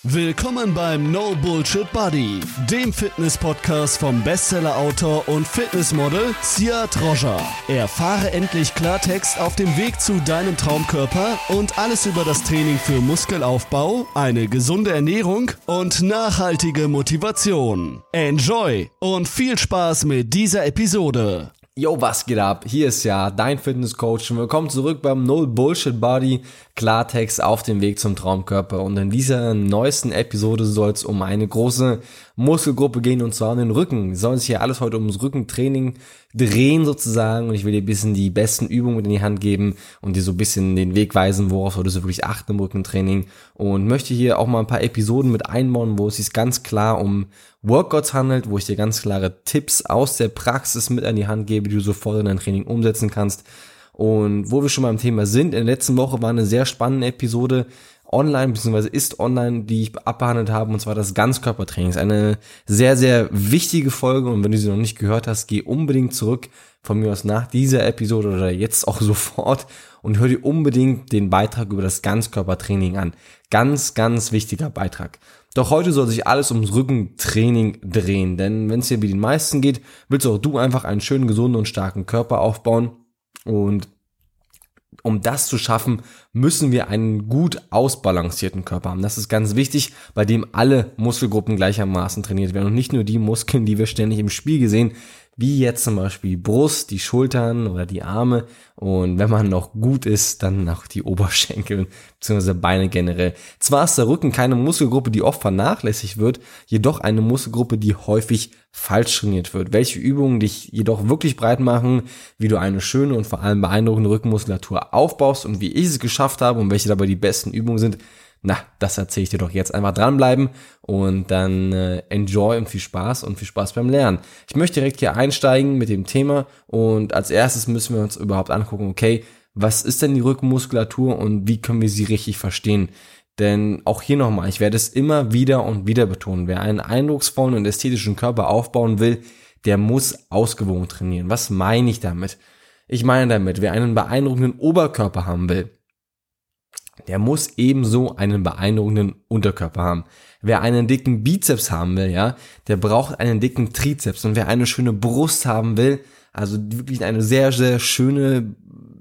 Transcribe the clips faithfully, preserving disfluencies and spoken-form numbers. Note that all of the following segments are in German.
Willkommen beim No Bullshit Buddy, dem Fitness-Podcast vom Bestseller-Autor und Fitnessmodel Siad Rojah. Erfahre endlich Klartext auf dem Weg zu deinem Traumkörper und alles über das Training für Muskelaufbau, eine gesunde Ernährung und nachhaltige Motivation. Enjoy und viel Spaß mit dieser Episode. Yo, was geht ab? Hier ist ja dein Fitnesscoach und willkommen zurück beim No Bullshit Buddy, Klartext auf dem Weg zum Traumkörper. Und in dieser neuesten Episode soll es um eine große Muskelgruppe gehen, und zwar um den Rücken. Es soll sich hier alles heute ums Rückentraining drehen sozusagen, und ich will dir ein bisschen die besten Übungen mit in die Hand geben und dir so ein bisschen den Weg weisen, worauf solltest du wirklich achten im Rückentraining, und möchte hier auch mal ein paar Episoden mit einbauen, wo es sich ganz klar um Workouts handelt, wo ich dir ganz klare Tipps aus der Praxis mit an die Hand gebe, die du sofort in dein Training umsetzen kannst. Und wo wir schon beim Thema sind, in der letzten Woche war eine sehr spannende Episode online, beziehungsweise ist online, die ich abbehandelt habe, und zwar das Ganzkörpertraining. Das ist eine sehr, sehr wichtige Folge, und wenn du sie noch nicht gehört hast, geh unbedingt zurück von mir aus nach dieser Episode oder jetzt auch sofort und hör dir unbedingt den Beitrag über das Ganzkörpertraining an. Ganz, ganz wichtiger Beitrag. Doch heute soll sich alles ums Rückentraining drehen, denn wenn es dir wie den meisten geht, willst auch du einfach einen schönen, gesunden und starken Körper aufbauen, und um das zu schaffen, müssen wir einen gut ausbalancierten Körper haben. Das ist ganz wichtig, bei dem alle Muskelgruppen gleichermaßen trainiert werden und nicht nur die Muskeln, die wir ständig im Spiegel sehen, wie jetzt zum Beispiel die Brust, die Schultern oder die Arme, und wenn man noch gut ist, dann auch die Oberschenkel bzw. Beine generell. Zwar ist der Rücken keine Muskelgruppe, die oft vernachlässigt wird, jedoch eine Muskelgruppe, die häufig falsch trainiert wird. Welche Übungen dich jedoch wirklich breit machen, wie du eine schöne und vor allem beeindruckende Rückenmuskulatur aufbaust und wie ich es geschafft habe und welche dabei die besten Übungen sind, na, das erzähle ich dir doch jetzt. Einfach dranbleiben und dann äh, enjoy und viel Spaß und viel Spaß beim Lernen. Ich möchte direkt hier einsteigen mit dem Thema, und als erstes müssen wir uns überhaupt angucken, okay, was ist denn die Rückenmuskulatur und wie können wir sie richtig verstehen? Denn auch hier nochmal, ich werde es immer wieder und wieder betonen, wer einen eindrucksvollen und ästhetischen Körper aufbauen will, der muss ausgewogen trainieren. Was meine ich damit? Ich meine damit, wer einen beeindruckenden Oberkörper haben will, der muss ebenso einen beeindruckenden Unterkörper haben. Wer einen dicken Bizeps haben will, ja, der braucht einen dicken Trizeps. Und wer eine schöne Brust haben will, also wirklich eine sehr, sehr schöne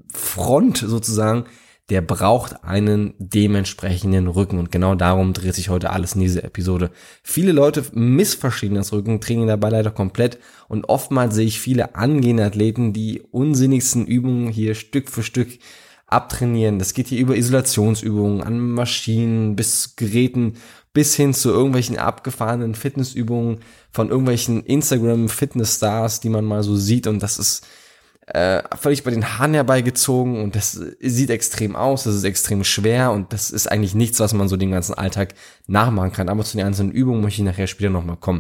Front sozusagen, der braucht einen dementsprechenden Rücken. Und genau darum dreht sich heute alles in dieser Episode. Viele Leute missverstehen das Rückentraining dabei leider komplett. Und oftmals sehe ich viele angehende Athleten, die unsinnigsten Übungen hier Stück für Stück abtrainieren. Das geht hier über Isolationsübungen an Maschinen bis Geräten bis hin zu irgendwelchen abgefahrenen Fitnessübungen von irgendwelchen Instagram-Fitness-Stars, die man mal so sieht, und das ist äh, völlig bei den Haaren herbeigezogen, und das sieht extrem aus, das ist extrem schwer, und das ist eigentlich nichts, was man so den ganzen Alltag nachmachen kann. Aber zu den einzelnen Übungen möchte ich nachher später nochmal kommen.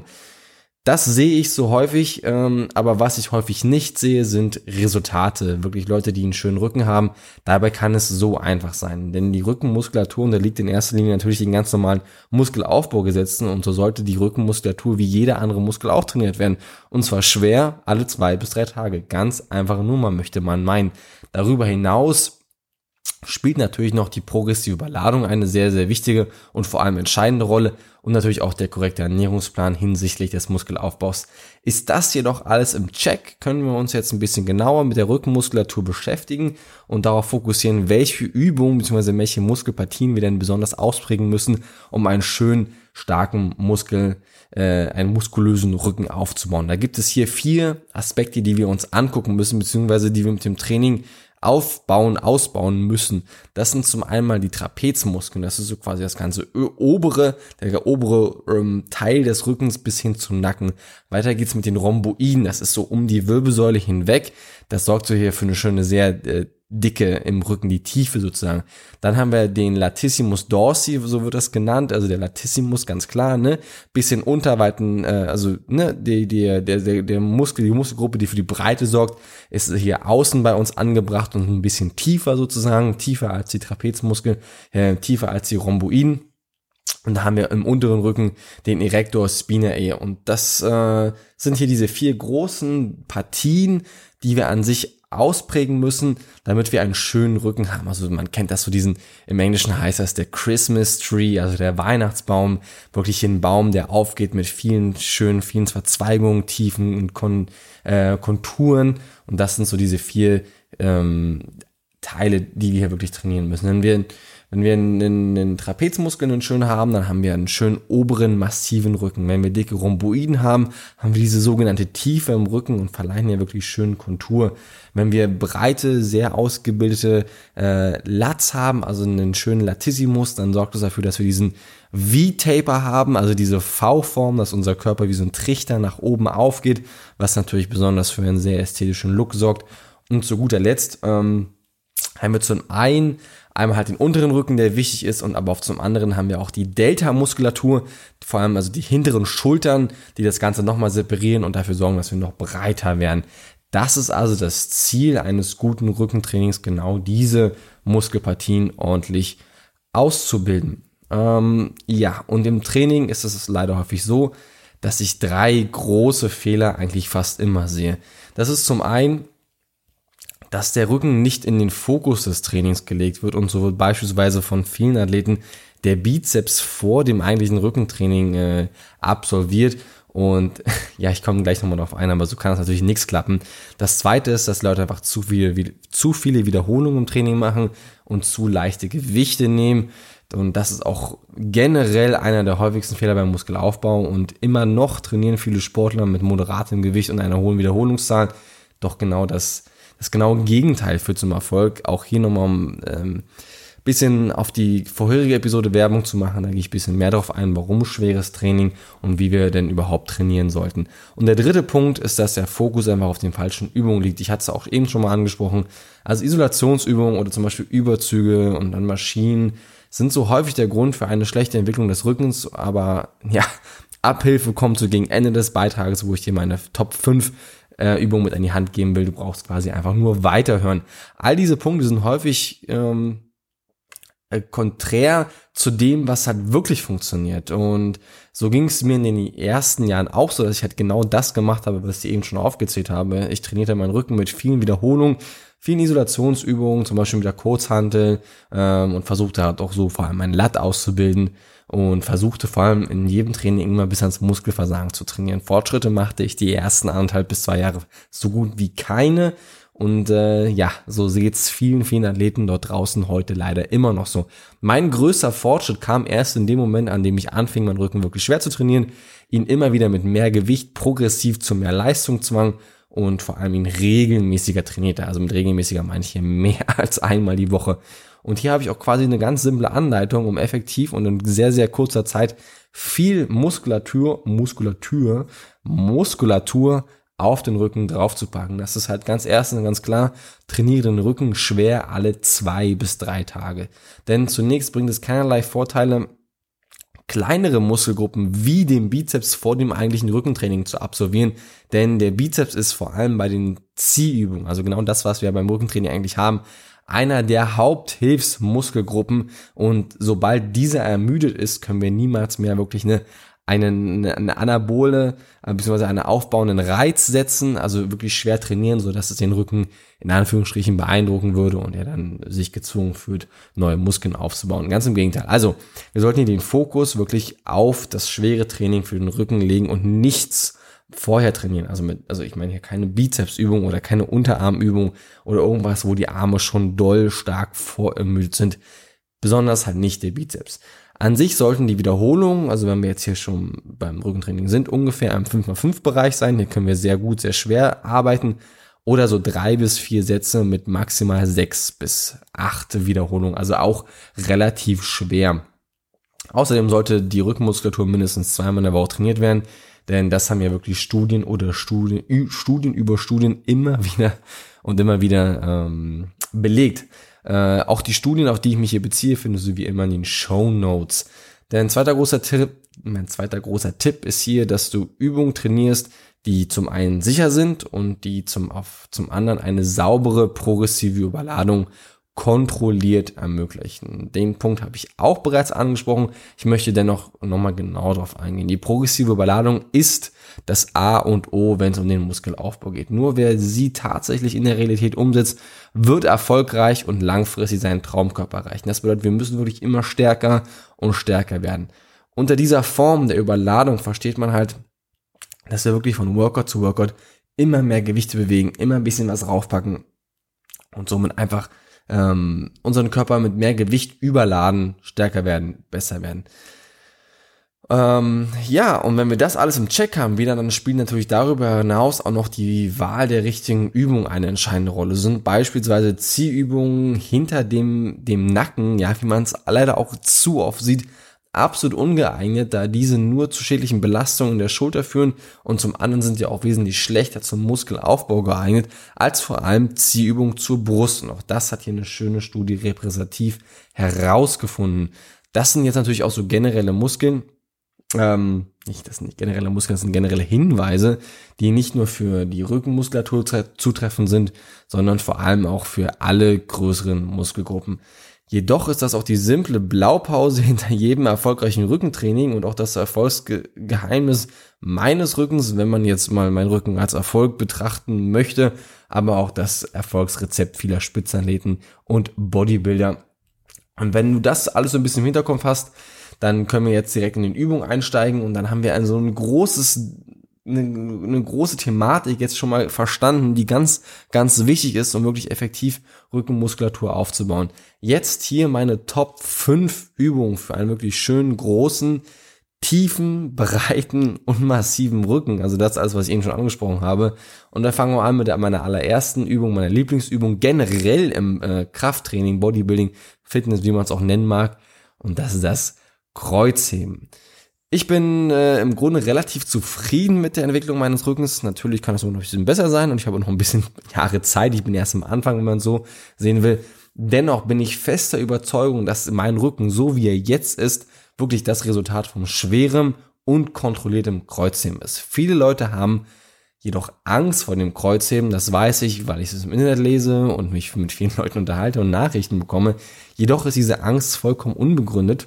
Das sehe ich so häufig, ähm, aber was ich häufig nicht sehe, sind Resultate. Wirklich Leute, die einen schönen Rücken haben. Dabei kann es so einfach sein, denn die Rückenmuskulatur unterliegt in erster Linie natürlich den ganz normalen Muskelaufbaugesetzen, und so sollte die Rückenmuskulatur wie jeder andere Muskel auch trainiert werden. Und zwar schwer alle zwei bis drei Tage. Ganz einfache Nummer, möchte man meinen. Darüber hinaus spielt natürlich noch die progressive Überladung eine sehr, sehr wichtige und vor allem entscheidende Rolle, und natürlich auch der korrekte Ernährungsplan hinsichtlich des Muskelaufbaus. Ist das jedoch alles im Check, können wir uns jetzt ein bisschen genauer mit der Rückenmuskulatur beschäftigen und darauf fokussieren, welche Übungen bzw. welche Muskelpartien wir denn besonders ausprägen müssen, um einen schönen, starken Muskel, äh, einen muskulösen Rücken aufzubauen. Da gibt es hier vier Aspekte, die wir uns angucken müssen, beziehungsweise die wir mit dem Training aufbauen, ausbauen müssen. Das sind zum einen mal die Trapezmuskeln, das ist so quasi das ganze obere, der obere ähm, Teil des Rückens bis hin zum Nacken. Weiter geht's mit den Rhomboiden, das ist so um die Wirbelsäule hinweg. Das sorgt so hier für eine schöne, sehr äh, Dicke im Rücken, die Tiefe sozusagen. Dann haben wir den Latissimus dorsi, so wird das genannt, also der Latissimus, ganz klar, ne, bisschen unterweiten, äh, also ne, die, die, der, der, der Muskel, die Muskelgruppe, die für die Breite sorgt, ist hier außen bei uns angebracht und ein bisschen tiefer sozusagen, tiefer als die Trapezmuskel, äh, tiefer als die Rhomboiden. Und da haben wir im unteren Rücken den Erector spinae, und das äh, sind hier diese vier großen Partien, die wir an sich ausprägen müssen, damit wir einen schönen Rücken haben. Also man kennt das so diesen, im Englischen heißt das der Christmas Tree, also der Weihnachtsbaum, wirklich ein Baum, der aufgeht mit vielen schönen, vielen Verzweigungen, Tiefen und Kon, äh, Konturen. Und das sind so diese vier ähm, Teile, die wir hier wirklich trainieren müssen. Wenn wir Wenn wir einen, einen Trapezmuskel einen schön haben, dann haben wir einen schönen oberen, massiven Rücken. Wenn wir dicke Rhomboiden haben, haben wir diese sogenannte Tiefe im Rücken und verleihen ja wirklich schön Kontur. Wenn wir breite, sehr ausgebildete äh, Lats haben, also einen schönen Latissimus, dann sorgt das dafür, dass wir diesen V-Taper haben, also diese V-Form, dass unser Körper wie so ein Trichter nach oben aufgeht, was natürlich besonders für einen sehr ästhetischen Look sorgt. Und zu guter Letzt ähm, haben wir zum einen einmal halt den unteren Rücken, der wichtig ist, und aber auch zum anderen haben wir auch die Delta-Muskulatur, vor allem also die hinteren Schultern, die das Ganze nochmal separieren und dafür sorgen, dass wir noch breiter werden. Das ist also das Ziel eines guten Rückentrainings, genau diese Muskelpartien ordentlich auszubilden. Ähm, ja, und im Training ist es leider häufig so, dass ich drei große Fehler eigentlich fast immer sehe. Das ist zum einen, dass der Rücken nicht in den Fokus des Trainings gelegt wird und so wird beispielsweise von vielen Athleten der Bizeps vor dem eigentlichen Rückentraining äh, absolviert. Und ja, ich komme gleich nochmal drauf ein, aber so kann das natürlich nichts klappen. Das zweite ist, dass Leute einfach zu viele, zu viele Wiederholungen im Training machen und zu leichte Gewichte nehmen. Und das ist auch generell einer der häufigsten Fehler beim Muskelaufbau. Und immer noch trainieren viele Sportler mit moderatem Gewicht und einer hohen Wiederholungszahl. Doch genau das Das genaue Gegenteil führt zum Erfolg. Auch hier nochmal um ähm, bisschen auf die vorherige Episode Werbung zu machen. Da gehe ich ein bisschen mehr drauf ein, warum schweres Training und wie wir denn überhaupt trainieren sollten. Und der dritte Punkt ist, dass der Fokus einfach auf den falschen Übungen liegt. Ich hatte es auch eben schon mal angesprochen. Also Isolationsübungen oder zum Beispiel Überzüge und dann Maschinen sind so häufig der Grund für eine schlechte Entwicklung des Rückens. Aber ja, Abhilfe kommt so gegen Ende des Beitrages, wo ich dir meine Top fünf Übung mit an die Hand geben will. Du brauchst quasi einfach nur weiterhören. All diese Punkte sind häufig ähm, äh, konträr zu dem, was halt wirklich funktioniert. Und so ging es mir in den ersten Jahren auch so, dass ich halt genau das gemacht habe, was ich eben schon aufgezählt habe. Ich trainierte meinen Rücken mit vielen Wiederholungen, vielen Isolationsübungen, zum Beispiel mit der Kurzhantel ähm, und versuchte halt auch so vor allem meinen Lat auszubilden. Und versuchte vor allem in jedem Training immer bis ans Muskelversagen zu trainieren. Fortschritte machte ich die ersten anderthalb bis zwei Jahre so gut wie keine. Und äh, ja, so geht's vielen, vielen Athleten dort draußen heute leider immer noch so. Mein größter Fortschritt kam erst in dem Moment, an dem ich anfing, meinen Rücken wirklich schwer zu trainieren, ihn immer wieder mit mehr Gewicht progressiv zu mehr Leistung zwang und vor allem ihn regelmäßiger trainierte. Also mit regelmäßiger meine ich hier mehr als einmal die Woche. Und hier habe ich auch quasi eine ganz simple Anleitung, um effektiv und in sehr, sehr kurzer Zeit viel Muskulatur, Muskulatur, Muskulatur auf den Rücken draufzupacken. Das ist halt ganz erstens ganz klar, trainiere den Rücken schwer alle zwei bis drei Tage. Denn zunächst bringt es keinerlei Vorteile, kleinere Muskelgruppen wie den Bizeps vor dem eigentlichen Rückentraining zu absolvieren, denn der Bizeps ist vor allem bei den Ziehübungen, also genau das, was wir beim Rückentraining eigentlich haben, einer der Haupthilfsmuskelgruppen, und sobald dieser ermüdet ist, können wir niemals mehr wirklich eine, eine, eine anabole bzw. einen aufbauenden Reiz setzen, also wirklich schwer trainieren, so dass es den Rücken in Anführungsstrichen beeindrucken würde und er dann sich gezwungen fühlt, neue Muskeln aufzubauen. Ganz im Gegenteil. Also wir sollten hier den Fokus wirklich auf das schwere Training für den Rücken legen und nichts vorher trainieren, also mit, also ich meine hier keine Bizepsübung oder keine Unterarmübung oder irgendwas, wo die Arme schon doll stark vorermüdet sind, besonders halt nicht der Bizeps. An sich sollten die Wiederholungen, also wenn wir jetzt hier schon beim Rückentraining sind, ungefähr im fünf mal fünf Bereich sein, hier können wir sehr gut, sehr schwer arbeiten, oder so drei bis vier Sätze mit maximal sechs bis acht Wiederholungen, also auch relativ schwer. Außerdem sollte die Rückenmuskulatur mindestens zweimal in der Woche trainiert werden, denn das haben ja wirklich Studien oder Studien, Studien über Studien immer wieder und immer wieder ähm, belegt. Äh, auch die Studien, auf die ich mich hier beziehe, findest du wie immer in den Shownotes. Denn zweiter großer Tipp, mein zweiter großer Tipp ist hier, dass du Übungen trainierst, die zum einen sicher sind und die zum, auf, zum anderen eine saubere progressive Überladung kontrolliert ermöglichen. Den Punkt habe ich auch bereits angesprochen. Ich möchte dennoch nochmal genau darauf eingehen. Die progressive Überladung ist das A und O, wenn es um den Muskelaufbau geht. Nur wer sie tatsächlich in der Realität umsetzt, wird erfolgreich und langfristig seinen Traumkörper erreichen. Das bedeutet, wir müssen wirklich immer stärker und stärker werden. Unter dieser Form der Überladung versteht man halt, dass wir wirklich von Workout zu Workout immer mehr Gewichte bewegen, immer ein bisschen was raufpacken und somit einfach ähm, unseren Körper mit mehr Gewicht überladen, stärker werden, besser werden. Ähm, ja, und wenn wir das alles im Check haben, wieder, dann spielt natürlich darüber hinaus auch noch die Wahl der richtigen Übung eine entscheidende Rolle. Sind beispielsweise Ziehübungen hinter dem, dem Nacken, ja, wie man es leider auch zu oft sieht, absolut ungeeignet, da diese nur zu schädlichen Belastungen der Schulter führen und zum anderen sind ja auch wesentlich schlechter zum Muskelaufbau geeignet, als vor allem Ziehübungen zur Brust. Und auch das hat hier eine schöne Studie repräsentativ herausgefunden. Das sind jetzt natürlich auch so generelle Muskeln, ähm, nicht, das sind nicht generelle Muskeln, das sind generelle Hinweise, die nicht nur für die Rückenmuskulatur zutreffend sind, sondern vor allem auch für alle größeren Muskelgruppen. Jedoch ist das auch die simple Blaupause hinter jedem erfolgreichen Rückentraining und auch das Erfolgsgeheimnis meines Rückens, wenn man jetzt mal meinen Rücken als Erfolg betrachten möchte, aber auch das Erfolgsrezept vieler Spitzenathleten und Bodybuilder. Und wenn du das alles so ein bisschen im Hinterkopf hast, dann können wir jetzt direkt in den Übungen einsteigen und dann haben wir ein so ein großes Eine, eine große Thematik jetzt schon mal verstanden, die ganz, ganz wichtig ist, um wirklich effektiv Rückenmuskulatur aufzubauen. Jetzt hier meine Top fünf Übungen für einen wirklich schönen, großen, tiefen, breiten und massiven Rücken. Also das ist alles, was ich eben schon angesprochen habe. Und da fangen wir an mit meiner allerersten Übung, meiner Lieblingsübung generell im äh, Krafttraining, Bodybuilding, Fitness, wie man es auch nennen mag. Und das ist das Kreuzheben. Ich bin äh, im Grunde relativ zufrieden mit der Entwicklung meines Rückens. Natürlich kann es noch ein bisschen besser sein und ich habe noch ein bisschen Jahre Zeit. Ich bin erst am Anfang, wenn man so sehen will. Dennoch bin ich fester Überzeugung, dass mein Rücken, so wie er jetzt ist, wirklich das Resultat von schwerem und kontrolliertem Kreuzheben ist. Viele Leute haben jedoch Angst vor dem Kreuzheben. Das weiß ich, weil ich es im Internet lese und mich mit vielen Leuten unterhalte und Nachrichten bekomme. Jedoch ist diese Angst vollkommen unbegründet.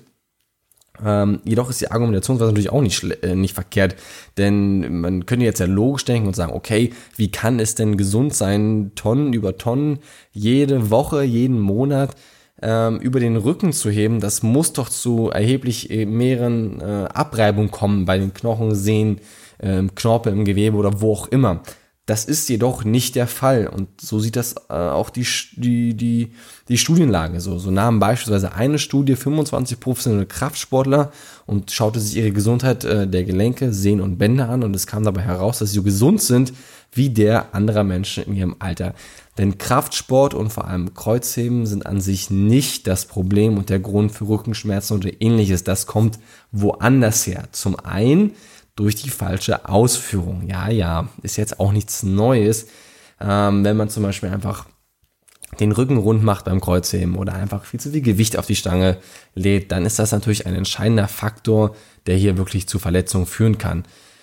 Ähm, jedoch ist die Argumentationsweise natürlich auch nicht, äh, nicht verkehrt, denn man könnte jetzt ja logisch denken und sagen, okay, wie kann es denn gesund sein, Tonnen über Tonnen jede Woche, jeden Monat ähm, über den Rücken zu heben? Das muss doch zu erheblich äh, mehreren äh, Abreibungen kommen bei den Knochen, Sehnen, äh, Knorpel im Gewebe oder wo auch immer. Das ist jedoch nicht der Fall und so sieht das äh, auch die, die, die, die Studienlage so. So nahmen beispielsweise eine Studie fünfundzwanzig professionelle Kraftsportler und schaute sich ihre Gesundheit äh, der Gelenke, Sehnen und Bänder an und es kam dabei heraus, dass sie so gesund sind wie der anderer Menschen in ihrem Alter. Denn Kraftsport und vor allem Kreuzheben sind an sich nicht das Problem und der Grund für Rückenschmerzen oder ähnliches. Das kommt woanders her. Zum einen durch die falsche Ausführung. Ja, ja, ist jetzt auch nichts Neues. Ähm, wenn man zum Beispiel einfach den Rücken rund macht beim Kreuzheben oder einfach viel zu viel Gewicht auf die Stange lädt, dann ist das natürlich ein entscheidender Faktor, der hier wirklich zu Verletzungen führen kann.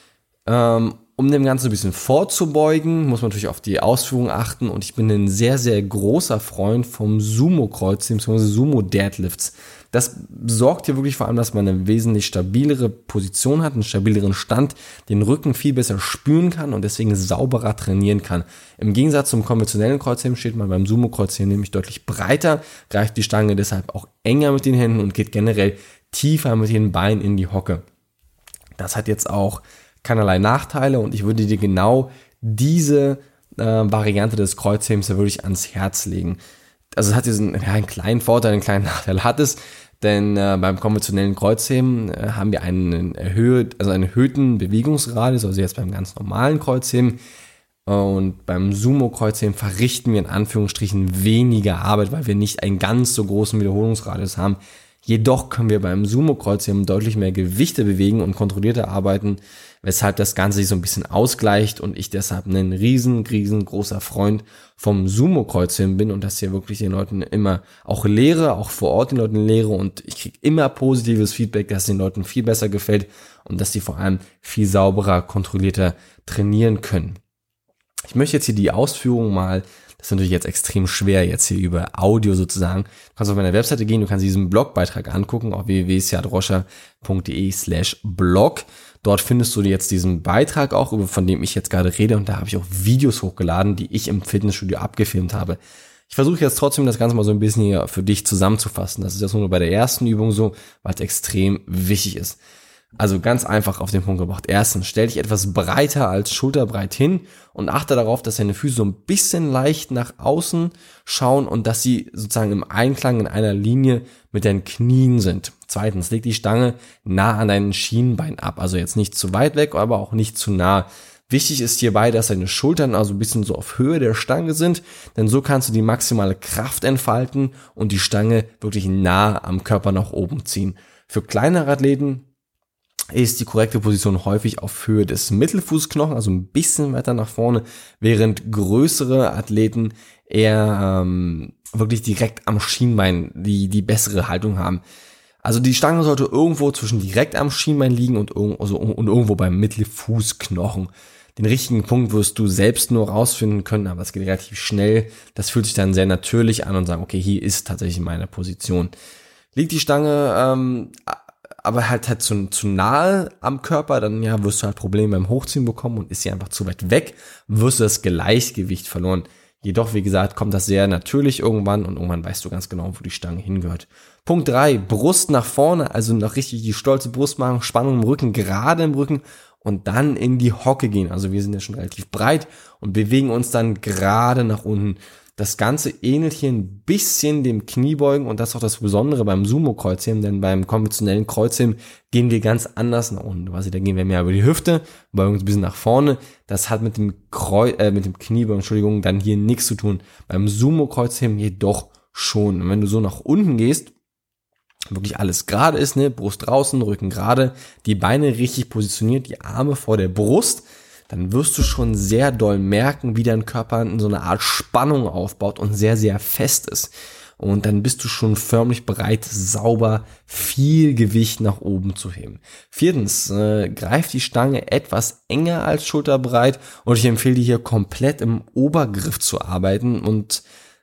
Ähm, um dem Ganzen ein bisschen vorzubeugen, muss man natürlich auf die Ausführung achten und ich bin ein sehr, sehr großer Freund vom Sumo-Kreuzheben bzw. Sumo-Deadlifts. Das sorgt hier wirklich vor allem, dass man eine wesentlich stabilere Position hat, einen stabileren Stand, den Rücken viel besser spüren kann und deswegen sauberer trainieren kann. Im Gegensatz zum konventionellen Kreuzheben steht man beim Sumo-Kreuzheben nämlich deutlich breiter, greift die Stange deshalb auch enger mit den Händen und geht generell tiefer mit den Beinen in die Hocke. Das hat jetzt auch keinerlei Nachteile und ich würde dir genau diese äh, Variante des Kreuzhebens ja wirklich ans Herz legen. Also es hat diesen, ja, einen kleinen Vorteil, einen kleinen Nachteil hat es, denn äh, beim konventionellen Kreuzheben äh, haben wir einen erhöht, also einen erhöhten Bewegungsradius, also jetzt beim ganz normalen Kreuzheben und beim Sumo-Kreuzheben verrichten wir in Anführungsstrichen weniger Arbeit, weil wir nicht einen ganz so großen Wiederholungsradius haben. Jedoch können wir beim Sumo-Kreuzheben deutlich mehr Gewichte bewegen und kontrollierter arbeiten, weshalb das Ganze sich so ein bisschen ausgleicht und ich deshalb ein riesen, riesengroßer Freund vom Sumo-Kreuzheben bin und das hier wirklich den Leuten immer auch lehre, auch vor Ort den Leuten lehre und ich kriege immer positives Feedback, dass es den Leuten viel besser gefällt und dass sie vor allem viel sauberer, kontrollierter trainieren können. Ich möchte jetzt hier die Ausführung mal Das ist natürlich jetzt extrem schwer, jetzt hier über Audio sozusagen. Du kannst auf meiner Webseite gehen, du kannst diesen Blogbeitrag angucken, auf w w w punkt siadroscher punkt de slash blog. Dort findest du jetzt diesen Beitrag auch, von dem ich jetzt gerade rede, und da habe ich auch Videos hochgeladen, die ich im Fitnessstudio abgefilmt habe. Ich versuche jetzt trotzdem das Ganze mal so ein bisschen hier für dich zusammenzufassen. Das ist jetzt nur bei der ersten Übung so, weil es extrem wichtig ist. Also ganz einfach auf den Punkt gebracht. Erstens, stell dich etwas breiter als schulterbreit hin und achte darauf, dass deine Füße so ein bisschen leicht nach außen schauen und dass sie sozusagen im Einklang in einer Linie mit deinen Knien sind. Zweitens, leg die Stange nah an deinen Schienbein ab. Also jetzt nicht zu weit weg, aber auch nicht zu nah. Wichtig ist hierbei, dass deine Schultern also ein bisschen so auf Höhe der Stange sind, denn so kannst du die maximale Kraft entfalten und die Stange wirklich nah am Körper nach oben ziehen. Für kleinere Athleten ist die korrekte Position häufig auf Höhe des Mittelfußknochen, also ein bisschen weiter nach vorne, während größere Athleten eher ähm, wirklich direkt am Schienbein die die bessere Haltung haben. Also die Stange sollte irgendwo zwischen direkt am Schienbein liegen und, also, und irgendwo beim Mittelfußknochen. Den richtigen Punkt wirst du selbst nur rausfinden können, aber es geht relativ schnell. Das fühlt sich dann sehr natürlich an und sagen, okay, hier ist tatsächlich meine Position. Liegt die Stange ähm, aber halt halt zu, zu nahe am Körper, dann ja wirst du halt Probleme beim Hochziehen bekommen, und ist sie einfach zu weit weg, wirst du das Gleichgewicht verloren. Jedoch, wie gesagt, kommt das sehr natürlich irgendwann und irgendwann weißt du ganz genau, wo die Stange hingehört. Punkt drei, Brust nach vorne, also noch richtig die stolze Brust machen, Spannung im Rücken, gerade im Rücken, und dann in die Hocke gehen. Also wir sind ja schon relativ breit und bewegen uns dann gerade nach unten. Das Ganze ähnelt hier ein bisschen dem Kniebeugen, und das ist auch das Besondere beim Sumo-Kreuzheben, denn beim konventionellen Kreuzheben gehen wir ganz anders nach unten. Also da gehen wir mehr über die Hüfte, beugen uns ein bisschen nach vorne. Das hat mit dem Kreu äh, mit dem Kniebeugen, Entschuldigung, dann hier nichts zu tun. Beim Sumo-Kreuzheben jedoch schon. Und wenn du so nach unten gehst, wirklich alles gerade ist, ne, Brust draußen, Rücken gerade, die Beine richtig positioniert, die Arme vor der Brust, dann wirst du schon sehr doll merken, wie dein Körper in so eine Art Spannung aufbaut und sehr, sehr fest ist. Und dann bist du schon förmlich bereit, sauber viel Gewicht nach oben zu heben. Viertens, äh, greif die Stange etwas enger als schulterbreit, und ich empfehle dir hier komplett im Obergriff zu arbeiten und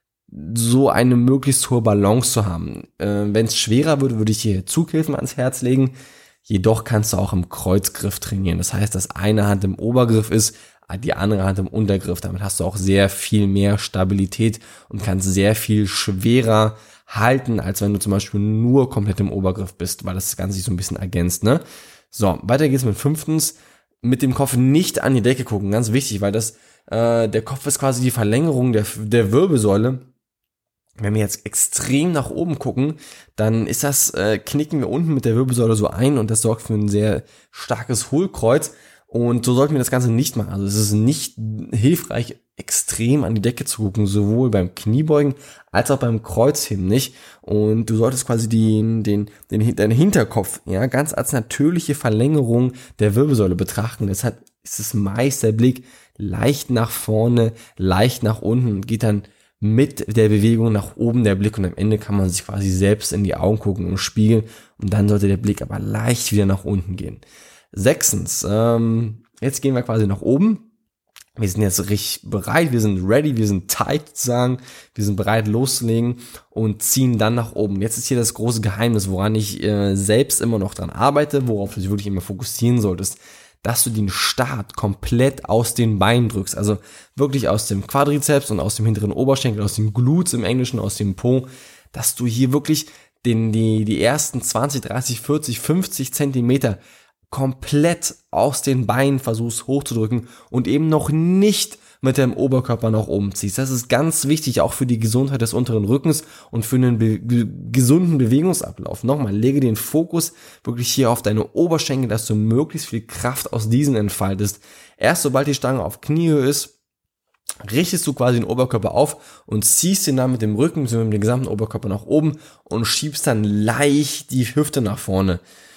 so eine möglichst hohe Balance zu haben. Äh, wenn es schwerer würde, würde ich hier Zughilfen ans Herz legen. Jedoch kannst du auch im Kreuzgriff trainieren. Das heißt, dass eine Hand im Obergriff ist, die andere Hand im Untergriff. Damit hast du auch sehr viel mehr Stabilität und kannst sehr viel schwerer halten, als wenn du zum Beispiel nur komplett im Obergriff bist, weil das Ganze sich so ein bisschen ergänzt, ne? So, weiter geht's mit fünftens. Mit dem Kopf nicht an die Decke gucken. Ganz wichtig, weil das äh, der Kopf ist quasi die Verlängerung der, der Wirbelsäule. Wenn wir jetzt extrem nach oben gucken, dann ist das, äh, knicken wir unten mit der Wirbelsäule so ein, und das sorgt für ein sehr starkes Hohlkreuz, und so sollten wir das Ganze nicht machen. Also es ist nicht hilfreich, extrem an die Decke zu gucken, sowohl beim Kniebeugen als auch beim Kreuzheben nicht, und du solltest quasi den, den, den, deinen Hinterkopf, ja, ganz als natürliche Verlängerung der Wirbelsäule betrachten. Deshalb ist es meist der Blick leicht nach vorne, leicht nach unten und geht dann mit der Bewegung nach oben der Blick, und am Ende kann man sich quasi selbst in die Augen gucken und spiegeln, und dann sollte der Blick aber leicht wieder nach unten gehen. Sechstens, ähm, jetzt gehen wir quasi nach oben. Wir sind jetzt richtig bereit, wir sind ready, wir sind tight sozusagen, wir sind bereit loszulegen und ziehen dann nach oben. Jetzt ist hier das große Geheimnis, woran ich äh, selbst immer noch dran arbeite, worauf du dich wirklich immer fokussieren solltest, dass du den Start komplett aus den Beinen drückst, also wirklich aus dem Quadrizeps und aus dem hinteren Oberschenkel, aus dem Glutes im Englischen, aus dem Po, dass du hier wirklich den, die, die ersten zwanzig, dreißig, vierzig, fünfzig Zentimeter komplett aus den Beinen versuchst hochzudrücken und eben noch nicht mit deinem Oberkörper nach oben ziehst. Das ist ganz wichtig, auch für die Gesundheit des unteren Rückens und für einen be- ge- gesunden Bewegungsablauf. Nochmal, lege den Fokus wirklich hier auf deine Oberschenkel, dass du möglichst viel Kraft aus diesen entfaltest. Erst sobald die Stange auf Kniehöhe ist, richtest du quasi den Oberkörper auf und ziehst ihn dann mit dem Rücken, mit dem gesamten Oberkörper nach oben und schiebst dann leicht die Hüfte nach vorne.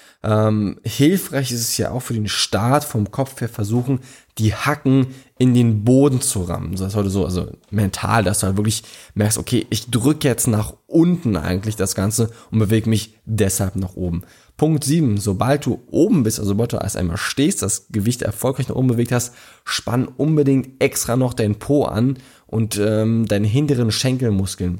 Ähm, hilfreich ist es ja auch für den Start vom Kopf her versuchen, die Hacken in den Boden zu rammen. Das sollte so, also mental, dass du halt wirklich merkst, okay, ich drücke jetzt nach unten eigentlich das Ganze und bewege mich deshalb nach oben. Punkt sieben, sobald du oben bist, also sobald du erst einmal stehst, das Gewicht erfolgreich nach oben bewegt hast, spann unbedingt extra noch deinen Po an und ähm, deine hinteren Schenkelmuskeln.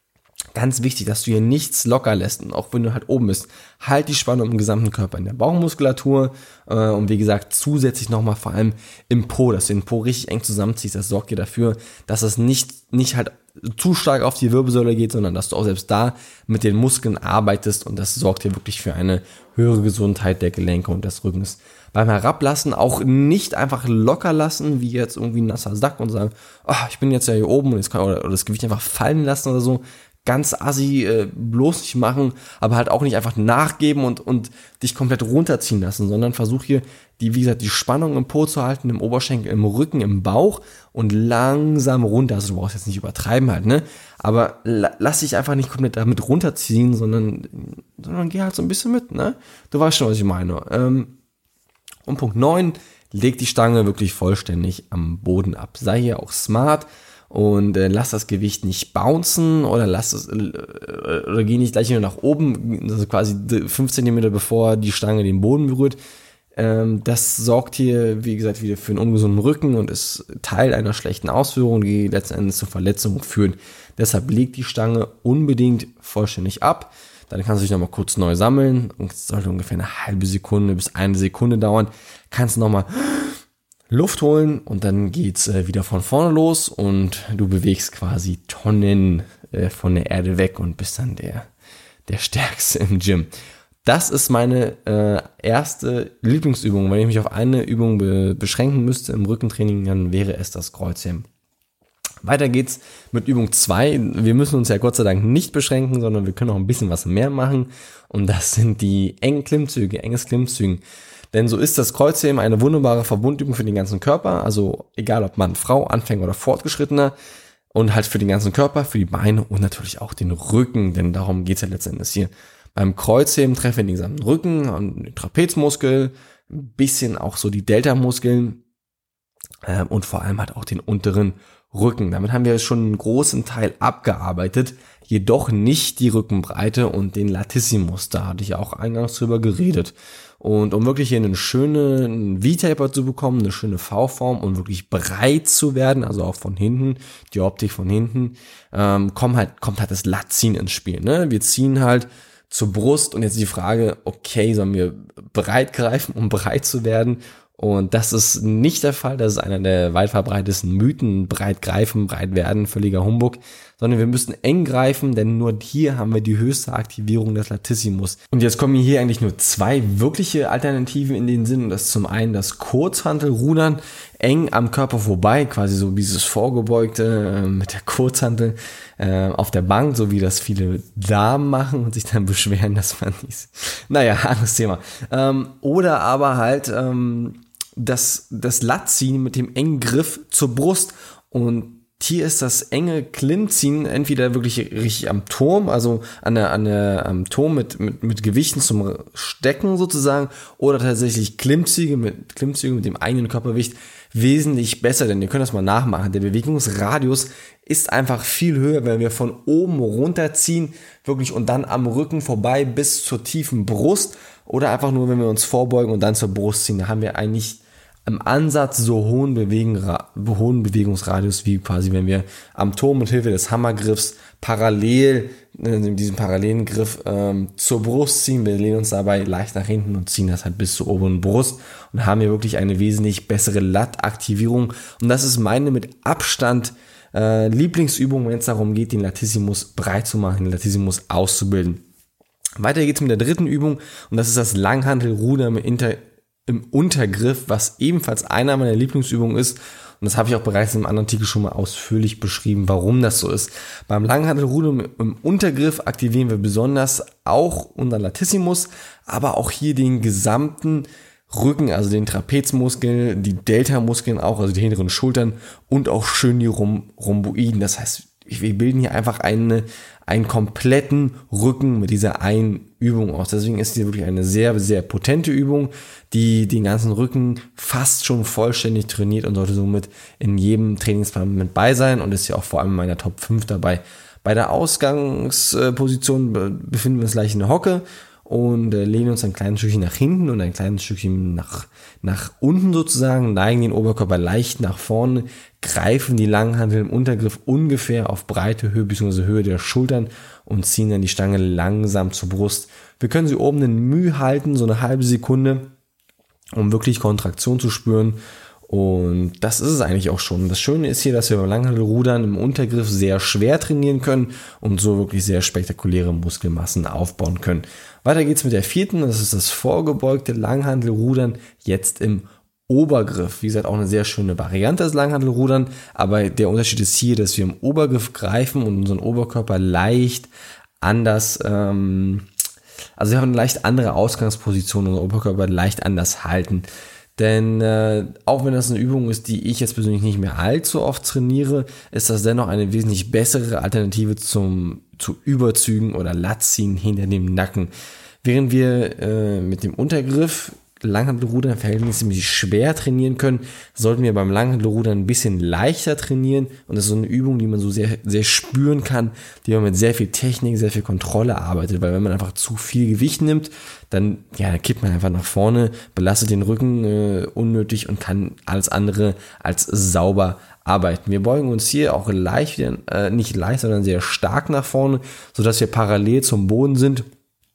Ganz wichtig, dass du hier nichts locker lässt, und auch wenn du halt oben bist, halt die Spannung im gesamten Körper, in der Bauchmuskulatur äh, und wie gesagt zusätzlich nochmal vor allem im Po, dass du den Po richtig eng zusammenziehst. Das sorgt dir dafür, dass es nicht, nicht halt zu stark auf die Wirbelsäule geht, sondern dass du auch selbst da mit den Muskeln arbeitest, und das sorgt dir wirklich für eine höhere Gesundheit der Gelenke und des Rückens. Beim Herablassen auch nicht einfach locker lassen, wie jetzt irgendwie ein nasser Sack, und sagen, oh, ich bin jetzt ja hier oben und jetzt kann, oder, oder das Gewicht einfach fallen lassen oder so. Ganz assi, äh, bloß nicht machen, aber halt auch nicht einfach nachgeben und, und dich komplett runterziehen lassen, sondern versuch hier, die, wie gesagt, die Spannung im Po zu halten, im Oberschenkel, im Rücken, im Bauch und langsam runter. Also du brauchst jetzt nicht übertreiben halt, ne? Aber la- lass dich einfach nicht komplett damit runterziehen, sondern, sondern geh halt so ein bisschen mit, ne? Du weißt schon, was ich meine. Ähm, und Punkt neun, leg die Stange wirklich vollständig am Boden ab. Sei hier auch smart. Und äh, lass das Gewicht nicht bouncen oder lass es äh, oder geh nicht gleich wieder nach oben, also quasi fünf Zentimeter bevor die Stange den Boden berührt. Ähm, das sorgt hier, wie gesagt, wieder für einen ungesunden Rücken und ist Teil einer schlechten Ausführung, die letzten Endes zu Verletzungen führt. Deshalb leg die Stange unbedingt vollständig ab. Dann kannst du dich nochmal kurz neu sammeln. Und es sollte ungefähr eine halbe Sekunde bis eine Sekunde dauern. Kannst du nochmal Luft holen und dann geht's äh, wieder von vorne los und du bewegst quasi Tonnen äh, von der Erde weg und bist dann der, der Stärkste im Gym. Das ist meine äh, erste Lieblingsübung. Wenn ich mich auf eine Übung be- beschränken müsste im Rückentraining, dann wäre es das Kreuzheben. Weiter geht's mit Übung zwei. Wir müssen uns ja Gott sei Dank nicht beschränken, sondern wir können auch ein bisschen was mehr machen. Und das sind die engen Klimmzüge, enges Klimmzügen. Denn so ist das Kreuzheben eine wunderbare Verbundübung für den ganzen Körper. Also egal ob Mann, Frau, Anfänger oder Fortgeschrittener. Und halt für den ganzen Körper, für die Beine und natürlich auch den Rücken. Denn darum geht's ja letztendlich hier. Beim Kreuzheben treffen wir den gesamten Rücken, den Trapezmuskel, ein bisschen auch so die Delta-Muskeln äh, und vor allem halt auch den unteren Rücken. Damit haben wir schon einen großen Teil abgearbeitet, jedoch nicht die Rückenbreite und den Latissimus. Da hatte ich auch eingangs drüber geredet. Und um wirklich hier einen schönen V-Taper zu bekommen, eine schöne V-Form und wirklich breit zu werden, also auch von hinten, die Optik von hinten, ähm, kommt halt, kommt halt das Latziehen ins Spiel. Ne? Wir ziehen halt zur Brust und jetzt die Frage, okay, sollen wir breit greifen, um breit zu werden? Und das ist nicht der Fall, das ist einer der weit verbreitetsten Mythen, breit greifen, breit werden, völliger Humbug, sondern wir müssen eng greifen, denn nur hier haben wir die höchste Aktivierung des Latissimus. Und jetzt kommen hier eigentlich nur zwei wirkliche Alternativen in den Sinn, und das ist zum einen das Kurzhantelrudern, eng am Körper vorbei, quasi so dieses vorgebeugte äh, mit der Kurzhantel äh, auf der Bank, so wie das viele Damen machen und sich dann beschweren, dass man dies, naja, anderes Thema. Ähm, oder aber halt ähm, das, das Latziehen mit dem engen Griff zur Brust, und hier ist das enge Klimmziehen entweder wirklich richtig am Turm, also an der, an der, am Turm mit, mit, mit Gewichten zum Stecken sozusagen, oder tatsächlich Klimmzüge mit, Klimmzüge mit dem eigenen Körpergewicht wesentlich besser, denn ihr könnt das mal nachmachen. Der Bewegungsradius ist einfach viel höher, wenn wir von oben runterziehen, wirklich, und dann am Rücken vorbei bis zur tiefen Brust, oder einfach nur, wenn wir uns vorbeugen und dann zur Brust ziehen. Da haben wir eigentlich im Ansatz so hohen, Bewegen, hohen Bewegungsradius wie quasi, wenn wir am Turm mit Hilfe des Hammergriffs parallel, in diesem parallelen Griff ähm, zur Brust ziehen. Wir lehnen uns dabei leicht nach hinten und ziehen das halt bis zur oberen Brust und haben hier wirklich eine wesentlich bessere Lat-Aktivierung. Und das ist meine mit Abstand äh, Lieblingsübung, wenn es darum geht, den Latissimus breit zu machen, den Latissimus auszubilden. Weiter geht's mit der dritten Übung, und das ist das Langhantelrudern mit Inter im Untergriff, was ebenfalls einer meiner Lieblingsübungen ist. Und das habe ich auch bereits in einem anderen Artikel schon mal ausführlich beschrieben, warum das so ist. Beim Langhantelrudern im Untergriff aktivieren wir besonders auch unseren Latissimus, aber auch hier den gesamten Rücken, also den Trapezmuskel, die Delta-Muskeln auch, also die hinteren Schultern und auch schön die Rhom- Rhomboiden. Das heißt, wir bilden hier einfach eine, einen kompletten Rücken mit dieser einen Übung aus. Deswegen ist die wirklich eine sehr, sehr potente Übung, die den ganzen Rücken fast schon vollständig trainiert und sollte somit in jedem Trainingsplan mit bei sein und ist ja auch vor allem in meiner Top fünf dabei. Bei der Ausgangsposition befinden wir uns gleich in der Hocke und äh, lehnen uns ein kleines Stückchen nach hinten und ein kleines Stückchen nach, nach unten sozusagen, neigen den Oberkörper leicht nach vorne, greifen die Langhantel im Untergriff ungefähr auf breite Höhe bzw. Höhe der Schultern und ziehen dann die Stange langsam zur Brust. Wir können sie oben in Mühe halten, so eine halbe Sekunde, um wirklich Kontraktion zu spüren. Und das ist es eigentlich auch schon. Das Schöne ist hier, dass wir beim Langhantelrudern im Untergriff sehr schwer trainieren können und so wirklich sehr spektakuläre Muskelmassen aufbauen können. Weiter geht's mit der vierten, das ist das vorgebeugte Langhantelrudern, jetzt im Obergriff. Wie gesagt, auch eine sehr schöne Variante des Langhantelrudern, aber der Unterschied ist hier, dass wir im Obergriff greifen und unseren Oberkörper leicht anders, ähm, also wir haben eine leicht andere Ausgangsposition, unseren Oberkörper leicht anders halten. Denn äh, auch wenn das eine Übung ist, die ich jetzt persönlich nicht mehr allzu oft trainiere, ist das dennoch eine wesentlich bessere Alternative zum zu Überzügen oder Latziehen hinter dem Nacken. Während wir äh, mit dem Untergriff Langhantelrudern verhältnismäßig schwer trainieren können, sollten wir beim Langhantelrudern ein bisschen leichter trainieren und das ist so eine Übung, die man so sehr, sehr spüren kann, die man mit sehr viel Technik, sehr viel Kontrolle arbeitet, weil wenn man einfach zu viel Gewicht nimmt, dann, ja, dann kippt man einfach nach vorne, belastet den Rücken äh, unnötig und kann alles andere als sauber arbeiten. Wir beugen uns hier auch leicht, äh, nicht leicht, sondern sehr stark nach vorne, sodass wir parallel zum Boden sind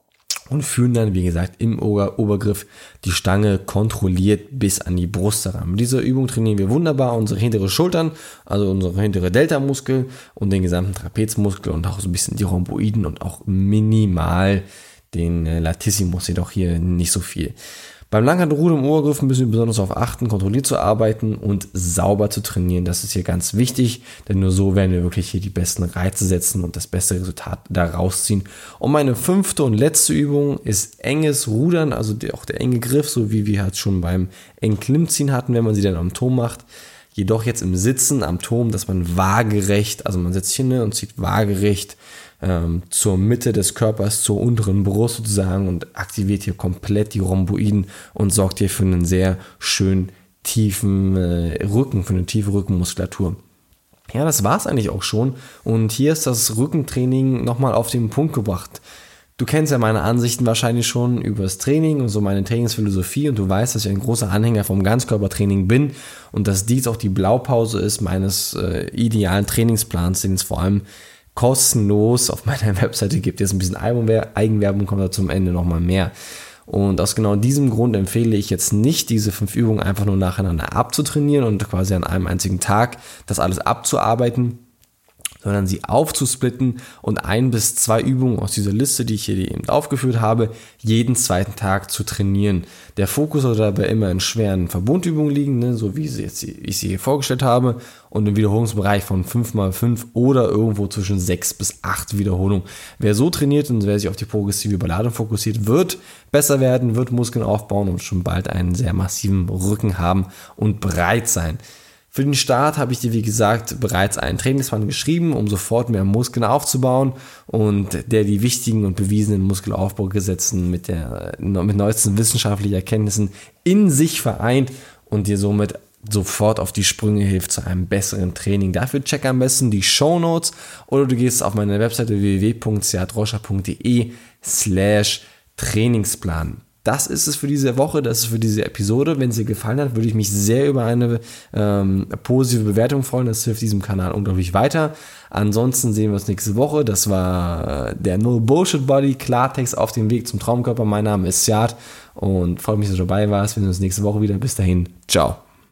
und führen dann, wie gesagt, im Ober- Obergriff die Stange kontrolliert bis an die Brust heran. Mit dieser Übung trainieren wir wunderbar unsere hintere Schultern, also unsere hintere Delta-Muskel und den gesamten Trapezmuskel und auch so ein bisschen die Rhomboiden und auch minimal den äh, Latissimus, jedoch hier nicht so viel. Beim Langhantelrudern im Obergriff müssen wir besonders darauf achten, kontrolliert zu arbeiten und sauber zu trainieren. Das ist hier ganz wichtig, denn nur so werden wir wirklich hier die besten Reize setzen und das beste Resultat da rausziehen. Und meine fünfte und letzte Übung ist enges Rudern, also auch der enge Griff, so wie wir halt schon beim engen Klimmziehen hatten, wenn man sie dann am Turm macht. Jedoch jetzt im Sitzen am Turm, dass man waagerecht, also man sitzt hin und zieht waagerecht ähm, zur Mitte des Körpers, zur unteren Brust sozusagen und aktiviert hier komplett die Rhomboiden und sorgt hier für einen sehr schön tiefen äh, Rücken, für eine tiefe Rückenmuskulatur. Ja, das war's eigentlich auch schon und hier ist das Rückentraining nochmal auf den Punkt gebracht. Du kennst ja meine Ansichten wahrscheinlich schon über das Training und so meine Trainingsphilosophie und du weißt, dass ich ein großer Anhänger vom Ganzkörpertraining bin und dass dies auch die Blaupause ist meines äh, idealen Trainingsplans, den es vor allem kostenlos auf meiner Webseite gibt. Jetzt ein bisschen Eigenwerbung, kommt da zum Ende nochmal mehr. Und aus genau diesem Grund empfehle ich jetzt nicht, diese fünf Übungen einfach nur nacheinander abzutrainieren und quasi an einem einzigen Tag das alles abzuarbeiten, sondern sie aufzusplitten und ein bis zwei Übungen aus dieser Liste, die ich hier eben aufgeführt habe, jeden zweiten Tag zu trainieren. Der Fokus soll dabei immer in schweren Verbundübungen liegen, ne, so wie sie jetzt, ich sie hier vorgestellt habe, und im Wiederholungsbereich von fünf mal fünf oder irgendwo zwischen sechs bis acht Wiederholungen. Wer so trainiert und wer sich auf die progressive Überladung fokussiert, wird besser werden, wird Muskeln aufbauen und schon bald einen sehr massiven Rücken haben und breit sein. Für den Start habe ich dir, wie gesagt, bereits einen Trainingsplan geschrieben, um sofort mehr Muskeln aufzubauen und der die wichtigen und bewiesenen Muskelaufbaugesetzen mit der mit neuesten wissenschaftlichen Erkenntnissen in sich vereint und dir somit sofort auf die Sprünge hilft zu einem besseren Training. Dafür check am besten die Shownotes oder du gehst auf meine Webseite w w w punkt seatroscher punkt d e slash Trainingsplan. Das ist es für diese Woche, das ist für diese Episode. Wenn es dir gefallen hat, würde ich mich sehr über eine ähm, positive Bewertung freuen. Das hilft diesem Kanal unglaublich weiter. Ansonsten sehen wir uns nächste Woche. Das war äh, der No Bullshit Body, Klartext auf dem Weg zum Traumkörper. Mein Name ist Seat und freue mich, dass du dabei warst. Wir sehen uns nächste Woche wieder. Bis dahin, ciao.